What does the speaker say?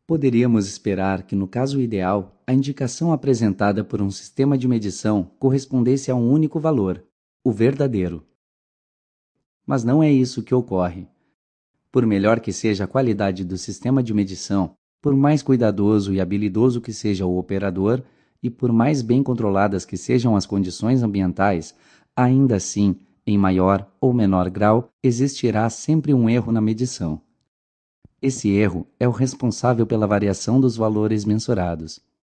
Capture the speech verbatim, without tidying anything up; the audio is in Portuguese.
Poderíamos esperar que, no caso ideal, a indicação apresentada por um sistema de medição correspondesse a um único valor, o verdadeiro. Mas não é isso que ocorre. Por melhor que seja a qualidade do sistema de medição, por mais cuidadoso e habilidoso que seja o operador, e por mais bem controladas que sejam as condições ambientais, ainda assim, em maior ou menor grau, existirá sempre um erro na medição. Esse erro é o responsável pela variação dos valores mensurados.